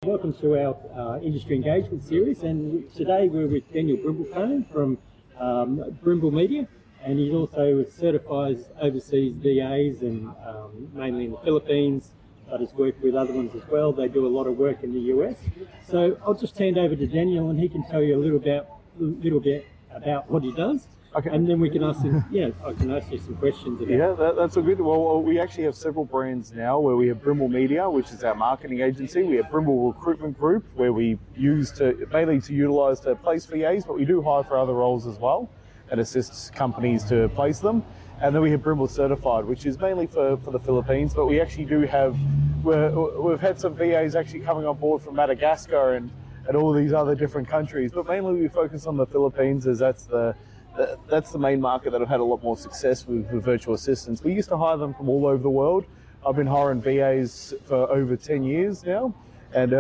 Welcome to our industry engagement series, and today we're with Daniel Brimblecombe from Brimble Media, and he also certifies overseas VAs and mainly in the Philippines, but has worked with other ones as well. They do a lot of work in the US. So I'll just hand over to Daniel, and he can tell you a little bit about what he does. Okay. And then we can ask him, I can ask you some questions about that's all good. Well, we actually have several brands now where we have Brimble Media, which is our marketing agency. We have Brimble Recruitment Group, where we use mainly to utilize to place VAs, but we do hire for other roles as well and assist companies to place them. And then we have Brimble Certified, which is mainly for the Philippines, but we actually do have, we've had some VAs actually coming on board from Madagascar and all these other different countries, but mainly we focus on the Philippines as that's the main market that I've had a lot more success with virtual assistants. We used to hire them from all over the world. I've been hiring VAs for over 10 years now, and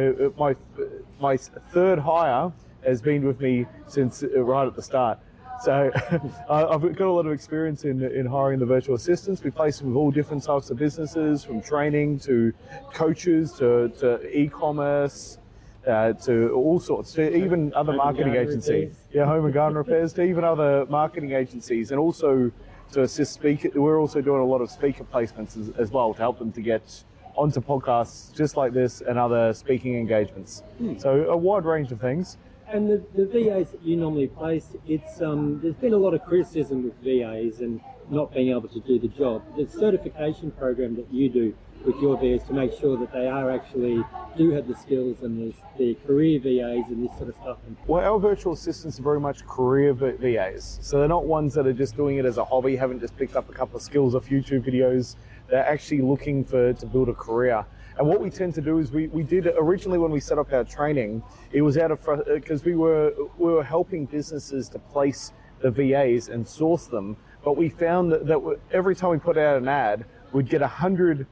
my third hire has been with me since right at the start. So I've got a lot of experience in hiring the virtual assistants. We place them with all different types of businesses, from training to coaches to e-commerce, to all sorts, to even other marketing agencies. Home and garden repairs, to even other marketing agencies, and also to assist speakers. We're also doing a lot of speaker placements as well to help them to get onto podcasts just like this and other speaking engagements. So a wide range of things. And the VAs that you normally place, it's there's been a lot of criticism with VAs and not being able to do the job. The certification program that you do with your VAs to make sure that they are actually do have the skills and the career VAs and this sort of stuff. Well, our virtual assistants are very much career VAs. So they're not ones that are just doing it as a hobby, haven't just picked up a couple of skills off YouTube videos. They're actually looking to build a career. And what we tend to do is we did originally when we set up our training, it was out of because we were helping businesses to place the VAs and source them, but we found that every time we put out an ad, we'd get 100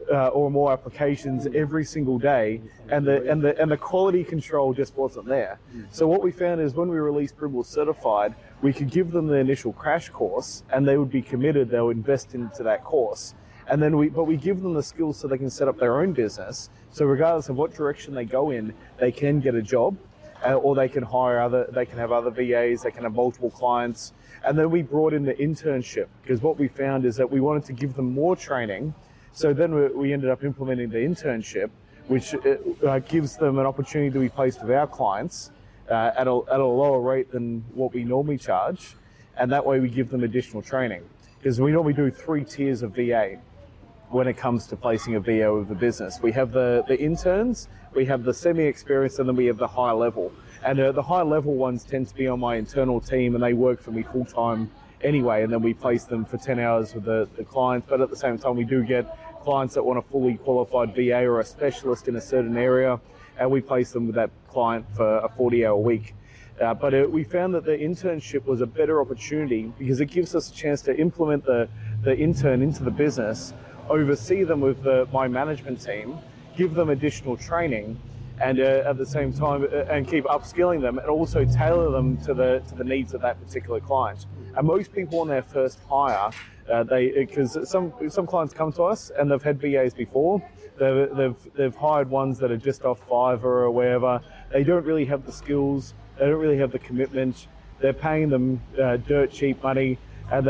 or more applications every single day, and the quality control just wasn't there. So what we found is when we released Brimble Certified, we could give them the initial crash course, and they would be committed. They would invest into that course. And then we give them the skills so they can set up their own business. So regardless of what direction they go in, they can get a job, or they can they can have other VAs, they can have multiple clients. And then we brought in the internship, because what we found is that we wanted to give them more training. So then we ended up implementing the internship, which gives them an opportunity to be placed with our clients at a lower rate than what we normally charge. And that way we give them additional training, because we normally do 3 tiers of VA when it comes to placing a VA with a business. We have the interns, we have the semi-experienced, and then we have the high level. And the high level ones tend to be on my internal team, and they work for me full time anyway, and then we place them for 10 hours with the clients. But at the same time, we do get clients that want a fully qualified VA or a specialist in a certain area, and we place them with that client for a 40-hour week. But we found that the internship was a better opportunity because it gives us a chance to implement the intern into the business, oversee them with my management team, give them additional training, and at the same time and keep upskilling them, and also tailor them to the needs of that particular client. And most people on their first hire, because some clients come to us and they've had VAs before, they've hired ones that are just off Fiverr or wherever. They don't really have the skills, they don't really have the commitment. They're paying them dirt cheap money, and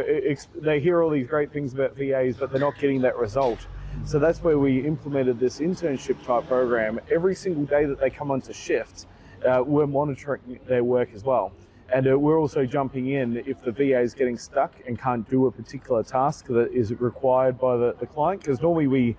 they hear all these great things about VAs, but they're not getting that result. So that's where we implemented this internship type program. Every single day that they come onto shift, we're monitoring their work as well. And we're also jumping in if the VA is getting stuck and can't do a particular task that is required by the client, because normally we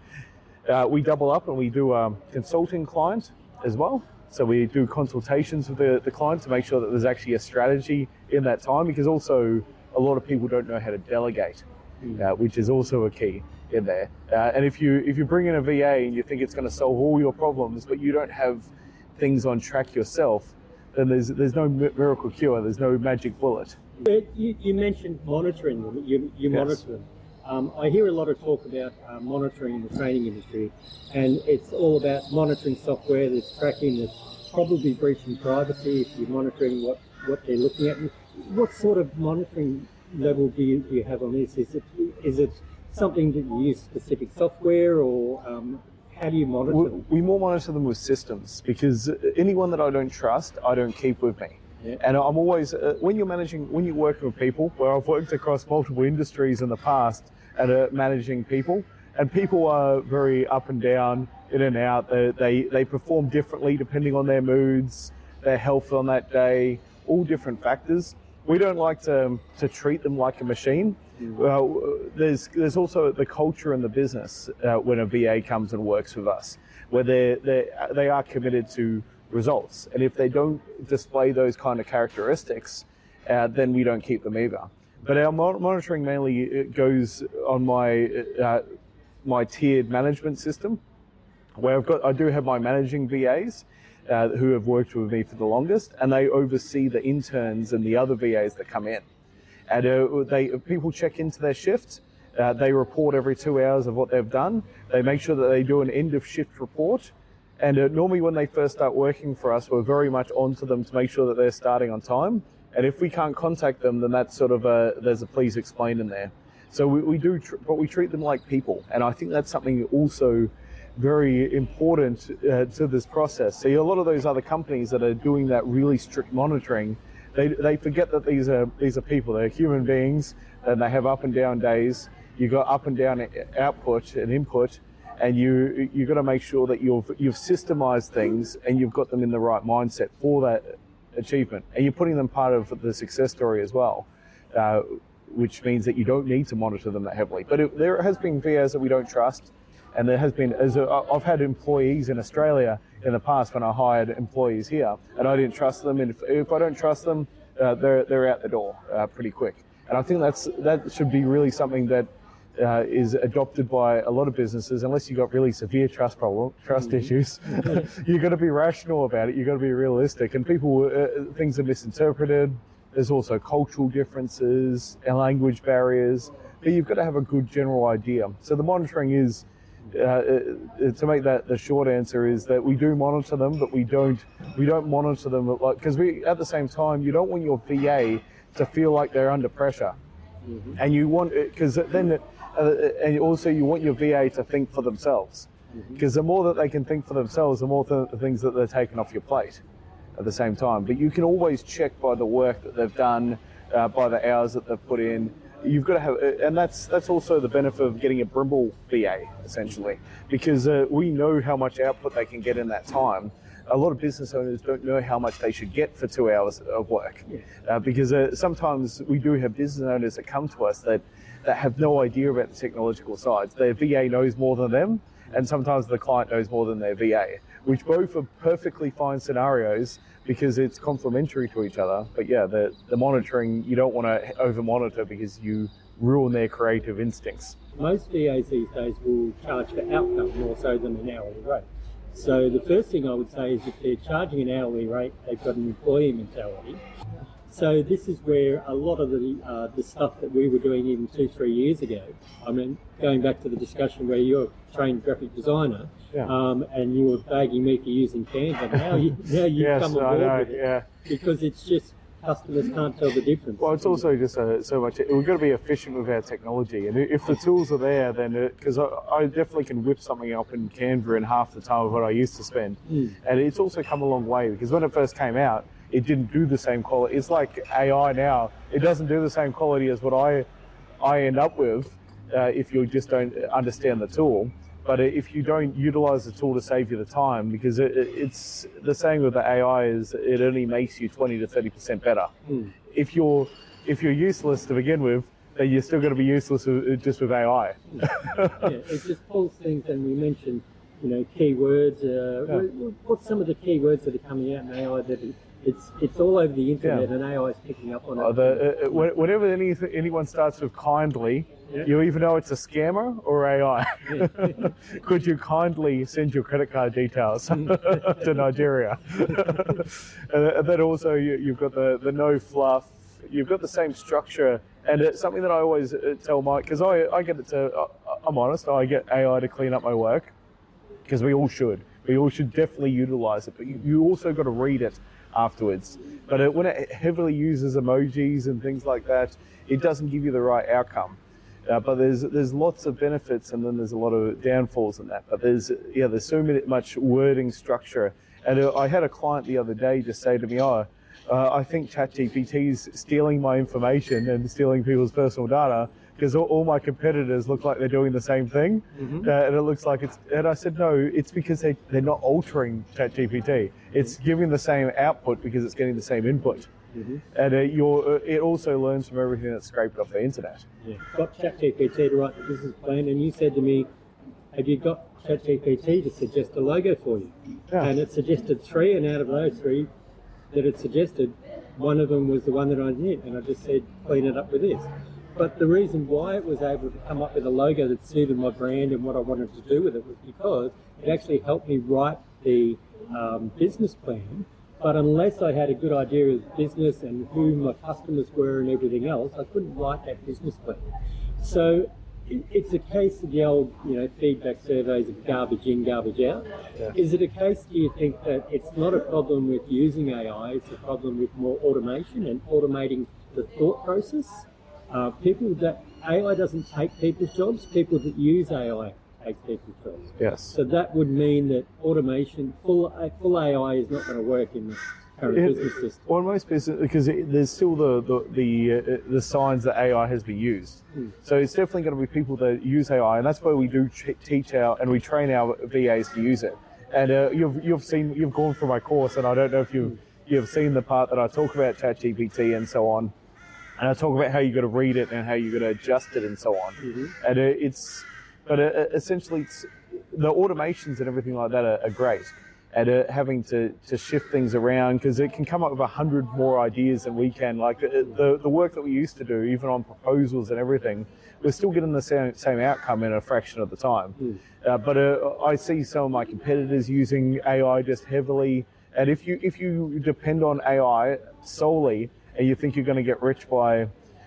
double up and we do a consulting client as well. So we do consultations with the client to make sure that there's actually a strategy in that time, because also a lot of people don't know how to delegate, which is also a key in there. And if you bring in a VA and you think it's going to solve all your problems, but you don't have things on track yourself, then there's no miracle cure, there's no magic bullet. But you mentioned monitoring them, you monitor them. I hear a lot of talk about monitoring in the training industry, and it's all about monitoring software that's tracking, that's probably breaching privacy if you're monitoring what they're looking at. What sort of monitoring level do you have on this? Is it something that you use specific software, or how do you monitor them? We more monitor them with systems, because anyone that I don't trust, I don't keep with me. Yeah. And I'm always, when you're working with people, where I've worked across multiple industries in the past at managing people, and people are very up and down, in and out. They perform differently depending on their moods, their health on that day, all different factors. We don't like to treat them like a machine. There's also the culture in the business when a VA comes and works with us, where they are committed to results, and if they don't display those kind of characteristics, then we don't keep them either. But our monitoring mainly goes on my tiered management system, where I do have my managing VAs who have worked with me for the longest, and they oversee the interns and the other VAs that come in. And people check into their shift. They report every 2 hours of what they've done. They make sure that they do an end of shift report. And normally when they first start working for us, we're very much onto them to make sure that they're starting on time. And if we can't contact them, then that's sort of there's a please explain in there. So but we treat them like people. And I think that's something also very important to this process. See, a lot of those other companies that are doing that really strict monitoring, they forget that these are people. They're human beings, and they have up and down days. You've got up and down output and input, and you've got to make sure that you've systemized things and you've got them in the right mindset for that achievement, and you're putting them part of the success story as well, which means that you don't need to monitor them that heavily. But there has been VAs that we don't trust, and there has been, I've had employees in Australia in the past when I hired employees here, and I didn't trust them, and if I don't trust them, they're out the door pretty quick. And I think that should be really something that is adopted by a lot of businesses. Unless you've got really severe trust issues, you've got to be rational about it. You've got to be realistic, and things are misinterpreted. There's also cultural differences and language barriers, but you've got to have a good general idea. So the monitoring is, to make that the short answer, is that we do monitor them, but we don't monitor them because at the same time, you don't want your VA to feel like they're under pressure. Mm-hmm. And you want, because then, and also you want your VA to think for themselves, because the more that they can think for themselves, the more the things that they're taking off your plate at the same time. But you can always check by the work that they've done, by the hours that they've put in. You've got to have, and that's also the benefit of getting a Brimble VA, essentially, because we know how much output they can get in that time. A lot of business owners don't know how much they should get for 2 hours of work, because sometimes we do have business owners that come to us that have no idea about the technological sides. Their VA knows more than them, and sometimes the client knows more than their VA, which both are perfectly fine scenarios because it's complementary to each other. But yeah, the monitoring, you don't want to over monitor because you ruin their creative instincts. Most VAs these days will charge for outcome more so than an hourly rate. So the first thing I would say is if they're charging an hourly rate, they've got an employee mentality. So this is where a lot of the stuff that we were doing even 2-3 years ago, I mean, going back to the discussion where you're a trained graphic designer, and you were begging me for using Canva, now you yes, come on board with it, because it's just customers can't tell the difference. Well, it's also just so much, we've got to be efficient with our technology, and if the tools are there, then, because I definitely can whip something up in Canva in half the time of what I used to spend. And it's also come a long way, because when it first came out, it didn't do the same quality. It's like AI now, it doesn't do the same quality as what I end up with if you just don't understand the tool. But if you don't utilize the tool to save you the time, because it's the saying with the AI is it only makes you 20 to 30% better. If you're useless to begin with, then you're still going to be useless just with AI. It just pulls things, and we mentioned, keywords. What's some of the keywords that are coming out in AI that it's all over the internet, and AI is picking up on it? Whenever anyone starts with kindly, you either know it's a scammer or AI. Could you kindly send your credit card details to Nigeria? And then also you've got the no fluff. You've got the same structure, and it's something that I always tell Mike, because I get it to. I'm honest. I get AI to clean up my work, because we all should. We all should definitely utilize it, but you also got to read it afterwards. But when it heavily uses emojis and things like that, it doesn't give you the right outcome. But there's lots of benefits, and then there's a lot of downfalls in that. But there's so much wording structure. And I had a client the other day just say to me, I think ChatGPT's stealing my information and stealing people's personal data because all my competitors look like they're doing the same thing. And it looks like it's, and I said, no, it's because they're not altering ChatGPT. It's giving the same output because it's getting the same input. And it also learns from everything that's scraped off the internet. Yeah. Got ChatGPT to write the business plan, and you said to me, have you got ChatGPT to suggest a logo for you? Yeah. And it suggested 3, and out of those 3 that it suggested, one of them was the one that I did, and I just said, clean it up with this. But the reason why it was able to come up with a logo that suited my brand and what I wanted to do with it was because it actually helped me write the business plan. But unless I had a good idea of business and who my customers were and everything else, I couldn't write that business plan. So it's a case of the old, feedback surveys of garbage in, garbage out. Yeah. Is it a case, do you think, that it's not a problem with using AI, it's a problem with more automation and automating the thought process? AI doesn't take people's jobs, people that use AI take people's jobs. Yes. So that would mean that automation, full AI is not going to work in the current business system. Well, most business, because there's still the signs that AI has been used. So it's definitely going to be people that use AI, and that's why we do teach and we train our VAs to use it. And you've gone through my course, and I don't know if you've seen the part that I talk about ChatGPT and so on, and I talk about how you got to read it and how you got to adjust it and so on. And essentially, the automations and everything like that are great. And having to shift things around, because it can come up with 100 more ideas than we can. Like the work that we used to do, even on proposals and everything, we're still getting the same outcome in a fraction of the time. But I see some of my competitors using AI just heavily. And if you depend on AI solely, and you think you're going to get rich by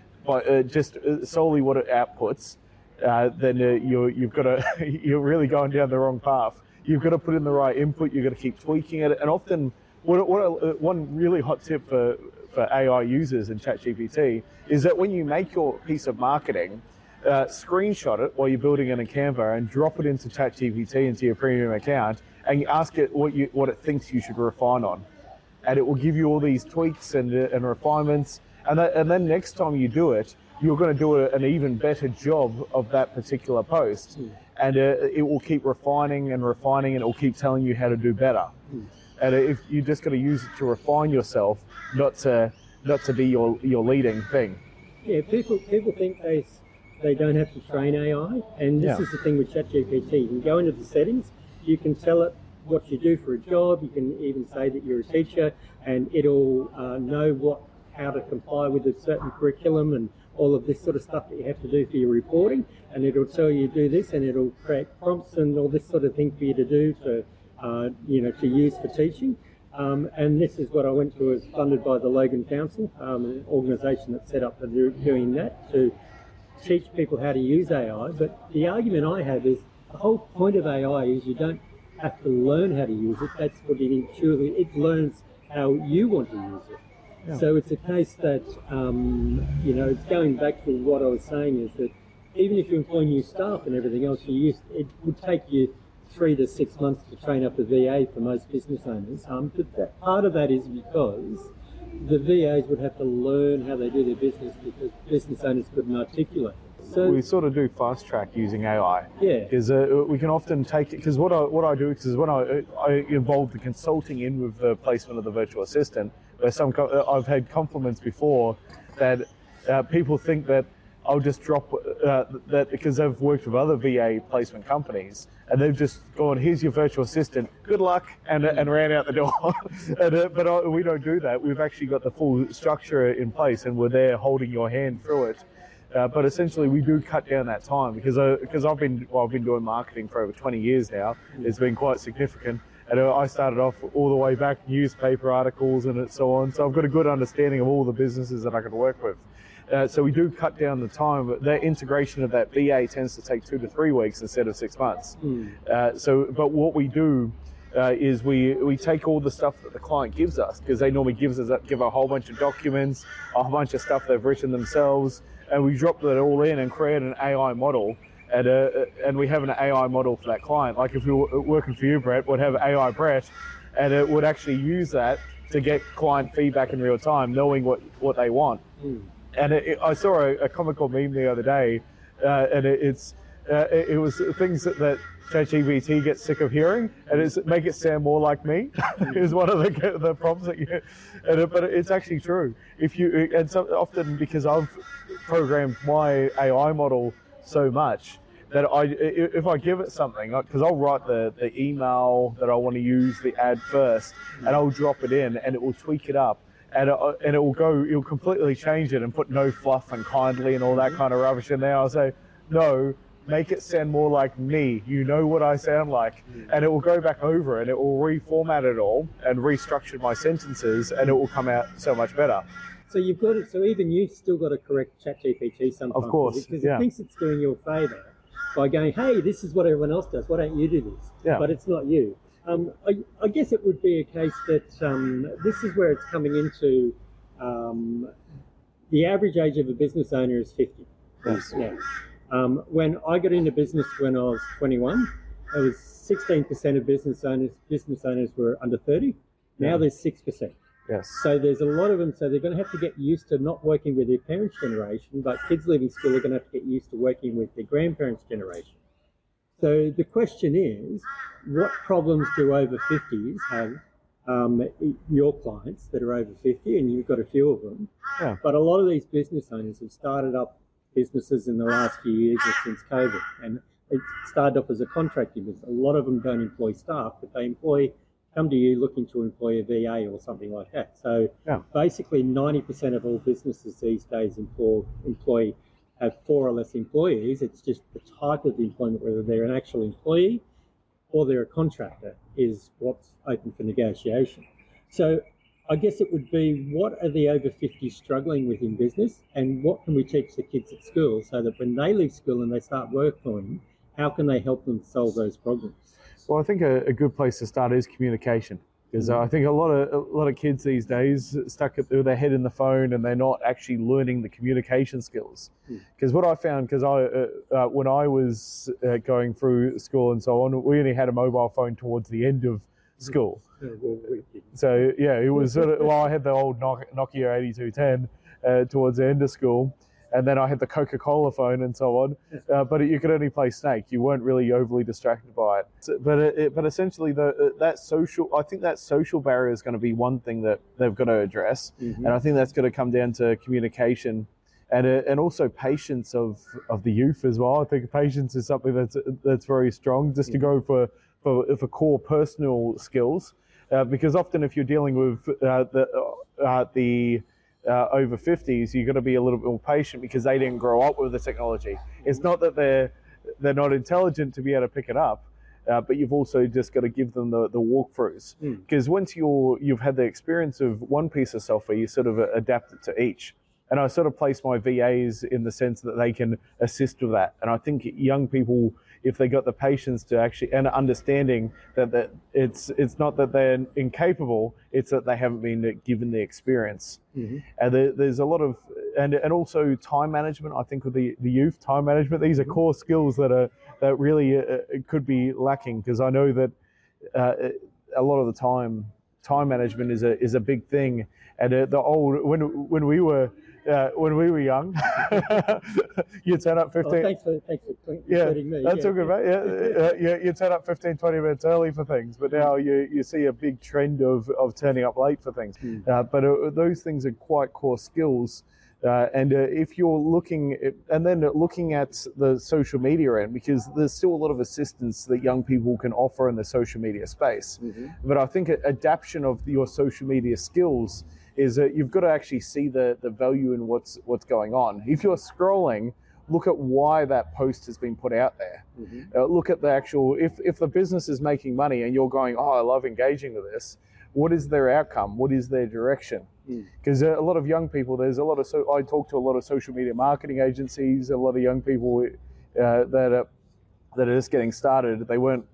just solely what it outputs, then you're really going down the wrong path. You've got to put in the right input. You've got to keep tweaking it. And often, one really hot tip for AI users in ChatGPT is that when you make your piece of marketing, screenshot it while you're building it in Canva and drop it into ChatGPT, into your premium account, and you ask it what it thinks you should refine on. And it will give you all these tweaks and refinements. And then next time you do it, you're going to do an even better job of that particular post. And it will keep refining, and it will keep telling you how to do better. And if you just got to use it to refine yourself, not to be your leading thing. Yeah, people think they don't have to train AI, and this is the thing with ChatGPT. You can go into the settings, you can tell it what you do for a job, you can even say that you're a teacher, and it'll know how to comply with a certain curriculum and all of this sort of stuff that you have to do for your reporting, and it'll tell you do this, and it'll create prompts and all this sort of thing for you to do to use for teaching. And this is what I went to, as funded by the Logan Council, an organisation that's set up for doing that, to teach people how to use AI. But the argument I have is the whole point of AI is you don't have to learn how to use it. That's what it learns how you want to use it. Yeah. So it's a case that, it's going back to what I was saying, is that even if you employ new staff and everything else, it would take you 3 to 6 months to train up a VA for most business owners. But part of that is because the VAs would have to learn how they do their business, because business owners couldn't articulate it. So we sort of do fast track using AI. Yeah. Because we can often take it, because what I do is when I involve the consulting in with the placement of the virtual assistant, where I've had compliments before that people think that I'll just drop that because they've worked with other VA placement companies, and they've just gone, here's your virtual assistant, good luck, and ran out the door. But we don't do that. We've actually got the full structure in place, and we're there holding your hand through it. But essentially, we do cut down that time, because I've been doing marketing for over 20 years now. It's been quite significant. And I started off all the way back, newspaper articles and so on. So I've got a good understanding of all the businesses that I can work with. So we do cut down the time, but the integration of that VA tends to take 2 to 3 weeks instead of 6 months. But what we do is we take all the stuff that the client gives us, because they normally give a whole bunch of documents, a whole bunch of stuff they've written themselves, and we drop that all in and create an AI model. And we have an AI model for that client. Like if we were working for you, Brett, we'd have AI Brett, and it would actually use that to get client feedback in real time, knowing what they want. And I saw a comical meme the other day, and it was things that ChatGPT gets sick of hearing, and it's make it sound more like me is one of the prompts that you. But it's actually true. And so often, because I've programmed my AI model so much, that if I give it something, because I'll write the email that I want to use, the ad first, and I'll drop it in, and it will tweak it up, and it'll completely change it and put no fluff and kindly and all that kind of rubbish in there. I'll say, no, make it sound more like me. You know what I sound like, and it will go back over and it will reformat it all and restructure my sentences, and it will come out so much better. So you've got it. So even you've still got to correct ChatGPT sometimes, of course, because it thinks it's doing you a favour by going, hey, this is what everyone else does, why don't you do this? Yeah. But it's not you. I guess it would be a case that this is where it's coming into the average age of a business owner is 50. Yes. Now. When I got into business when I was 21, it was 16% of business owners were under 30. Now there's 6%. Yes. So there's a lot of them, so they're going to have to get used to not working with their parents' generation, but kids leaving school are going to have to get used to working with their grandparents' generation. So the question is, what problems do over 50s have, your clients that are over 50, and you've got a few of them, but a lot of these business owners have started up businesses in the last few years or since COVID, and it started off as a contracting business. A lot of them don't employ staff, but they come to you looking to employ a VA or something like that. So basically 90% of all businesses these days have 4 or less employees. It's just the type of employment, whether they're an actual employee or they're a contractor, is what's open for negotiation. So I guess it would be, what are the over 50s struggling with in business, and what can we teach the kids at school so that when they leave school and they start working, how can they help them solve those problems? Well, I think a good place to start is communication, because I think a lot of kids these days stuck with their head in the phone, and they're not actually learning the communication skills. Because what I found, because when I was going through school and so on, we only had a mobile phone towards the end of school. So yeah, it was sort of, well, I had the old Nokia 8210 towards the end of school. And then I had the Coca-Cola phone and so on, but you could only play Snake. You weren't really overly distracted by it. But essentially, that social barrier is going to be one thing that they've got to address, and I think that's going to come down to communication, and also patience of the youth as well. I think patience is something that's very strong, just to go for core personal skills, because often if you're dealing with the over 50s, you've got to be a little bit more patient because they didn't grow up with the technology. It's not that they're not intelligent to be able to pick it up, but you've also just got to give them the walkthroughs. Because once you've had the experience of one piece of software, you sort of adapt it to each. And I sort of place my VAs in the sense that they can assist with that. And I think young people, if they got the patience to actually, and understanding that it's not that they're incapable, it's that they haven't been given the experience. And there's a lot of, and also time management. I think with the youth, time management, these are core skills that really could be lacking, because I know that a lot of the time management is a big thing. And when we were young, you turn up 15. Oh, thanks for including me. That's all good, mate. You turn up 15, 20 minutes early for things, but now you see a big trend of turning up late for things. But those things are quite core skills. And if you're looking at the social media end, because there's still a lot of assistance that young people can offer in the social media space. But I think adaptation of your social media skills is that you've got to actually see the value in what's going on. If you're scrolling, look at why that post has been put out there. Look at the actual, if the business is making money and you're going, oh, I love engaging with this, what is their outcome? What is their direction? Because a lot of young people, I talk to a lot of social media marketing agencies, a lot of young people that are just getting started. They weren't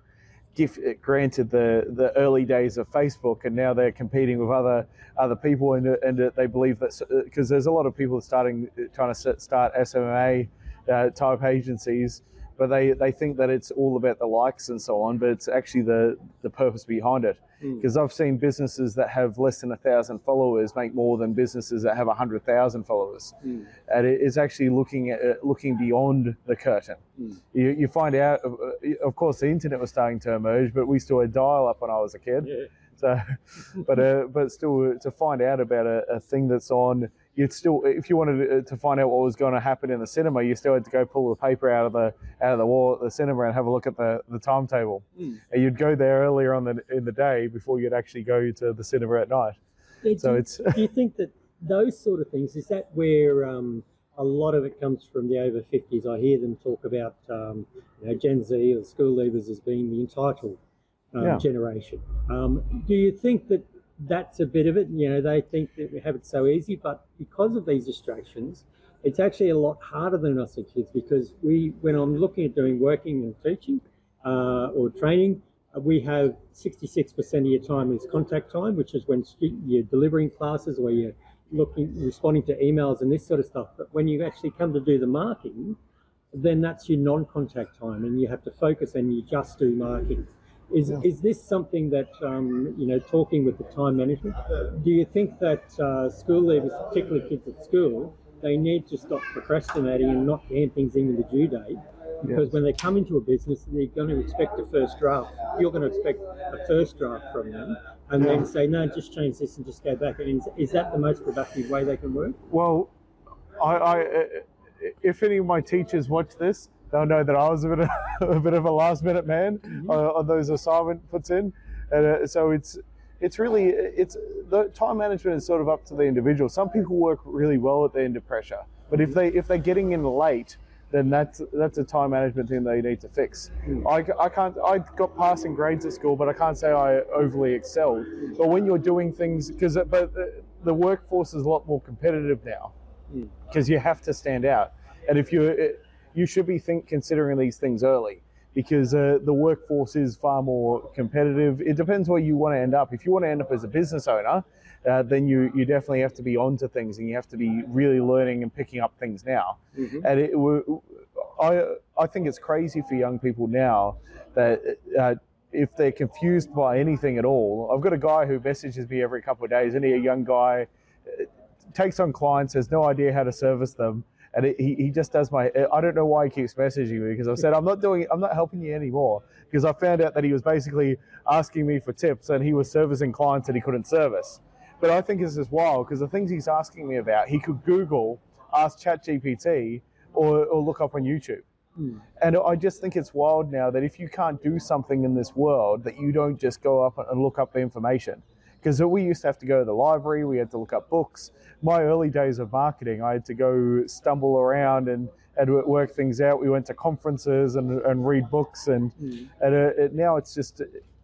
granted the early days of Facebook, and now they're competing with other people, and they believe that because there's a lot of people trying to start SMA type agencies, but they think that it's all about the likes and so on, but it's actually the purpose behind it. Because I've seen businesses that have less than 1,000 followers make more than businesses that have 100,000 followers, and it is actually looking beyond the curtain. You find out, of course, the internet was starting to emerge, but we still had dial-up when I was a kid. Yeah. So, but still, to find out about a thing that's on, you'd still, if you wanted to find out what was going to happen in the cinema, you still had to go pull the paper out of the wall at the cinema and have a look at the timetable. And you'd go there earlier in the day before you'd actually go to the cinema at night. Yeah, do you think that those sort of things, is that where a lot of it comes from the over 50s? I hear them talk about Gen Z or school leavers as being the entitled generation. Do you think that that's a bit of it? They think that we have it so easy, but because of these distractions, it's actually a lot harder than us as kids, because when I'm looking at doing working and teaching or training, we have 66% of your time is contact time, which is when you're delivering classes or you're responding to emails and this sort of stuff. But when you actually come to do the marking, then that's your non-contact time, and you have to focus and you just do marking. Is this something that, talking with the time management, do you think that school leavers, particularly kids at school, they need to stop procrastinating and not hand things in with the due date? Because when they come into a business, they're going to expect a first draft. You're going to expect a first draft from them, and then say, no, just change this and just go back. And is that the most productive way they can work? Well, if any of my teachers watch this, they'll know that I was a bit of a last-minute man on those assignment puts in, and so it's really the time management is sort of up to the individual. Some people work really well at the end of pressure, but if they're getting in late, then that's a time management thing they need to fix. I got passing grades at school, but I can't say I overly excelled. But when you're doing things, but the workforce is a lot more competitive now, because you have to stand out, and if you should be considering these things early, because the workforce is far more competitive. It depends where you want to end up. If you want to end up as a business owner, then you definitely have to be onto things, and you have to be really learning and picking up things now. And I think it's crazy for young people now that if they're confused by anything at all. I've got a guy who messages me every couple of days, and a young guy takes on clients, has no idea how to service them. And he just does I don't know why he keeps messaging me, because I've said, I'm not helping you anymore, because I found out that he was basically asking me for tips and he was servicing clients that he couldn't service. But I think it's just wild, because the things he's asking me about, he could Google, ask ChatGPT, or look up on YouTube. And I just think it's wild now that if you can't do something in this world, that you don't just go up and look up the information. Because we used to have to go to the library, we had to look up books. My early days of marketing, I had to go stumble around and work things out. We went to conferences and read books, and now it's just,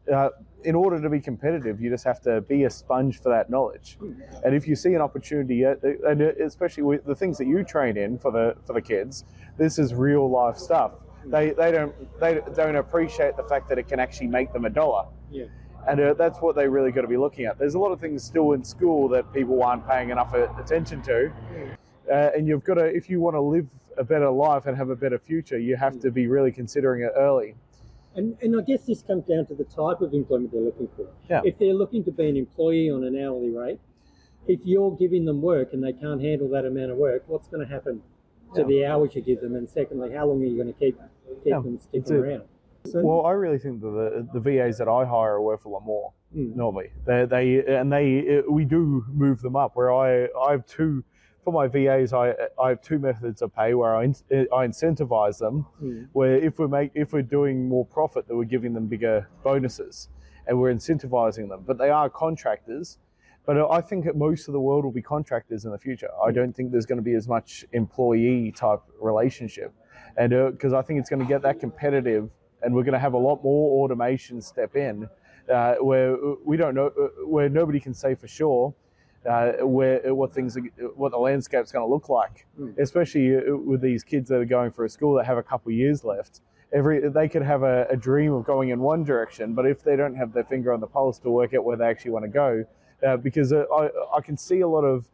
in order to be competitive, you just have to be a sponge for that knowledge. And if you see an opportunity, and especially with the things that you train in for the kids, this is real life stuff. They don't appreciate the fact that it can actually make them $1. Yeah. And that's what they really got to be looking at. There's a lot of things still in school that people aren't paying enough attention to. And you've got to, if you want to live a better life and have a better future, you have to be really considering it early. And I guess this comes down to the type of employment they're looking for. Yeah. If they're looking to be an employee on an hourly rate, if you're giving them work and they can't handle that amount of work, what's going to happen to the hours you give them? And secondly, how long are you going to keep them sticking around? Well, I really think that the VAs that I hire are worth a lot more normally. We do move them up. Where I have two, for my VAs, I have two methods of pay where I incentivize them. Where if we're doing more profit, that we're giving them bigger bonuses, and we're incentivizing them. But they are contractors. But I think that most of the world will be contractors in the future. I don't think there's going to be as much employee type relationship, and because I think it's going to get that competitive. And we're going to have a lot more automation step in, where we don't know, where nobody can say for sure what the landscape's going to look like. Especially with these kids that are going for a school that have a couple of years left. they could have a dream of going in one direction, but if they don't have their finger on the pulse to work out where they actually want to go, because I can see a lot of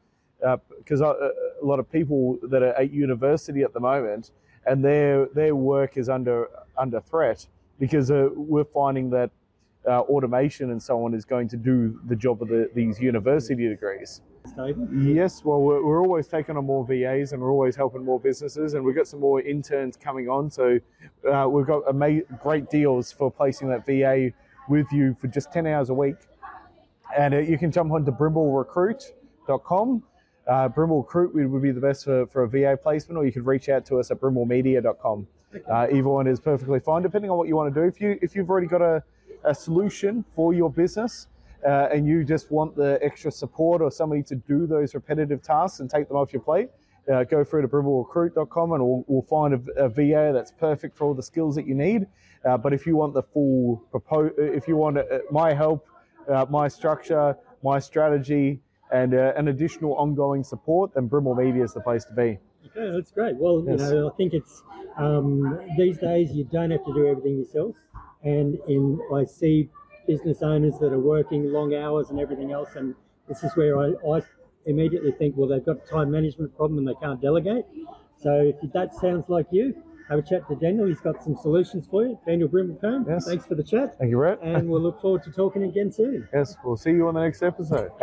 people that are at university at the moment, and their work is under threat because we're finding that automation and so on is going to do the job of these university degrees. Yes, well, we're always taking on more VAs and we're always helping more businesses, and we've got some more interns coming on. So we've got great deals for placing that VA with you for just 10 hours a week. And you can jump onto brimblerecruit.com. Brimble Recruit would be the best for a VA placement, or you could reach out to us at brimblemedia.com. Either one is perfectly fine, depending on what you want to do. If you've already got a solution for your business, and you just want the extra support or somebody to do those repetitive tasks and take them off your plate, go through to brimblerecruit.com and we'll find a VA that's perfect for all the skills that you need. But if you want the full if you want my help, my structure, my strategy, and an additional ongoing support, then Brimble Media is the place to be. Okay, that's great. Well, yes. I think it's these days you don't have to do everything yourself, and I see business owners that are working long hours and everything else, and this is where I immediately think, well, they've got a time management problem and they can't delegate. So if that sounds like you, have a chat to Daniel. He's got some solutions for you. Daniel Brimblecombe, yes. Thanks for the chat. Thank you, Brett. And we'll look forward to talking again soon. Yes, we'll see you on the next episode.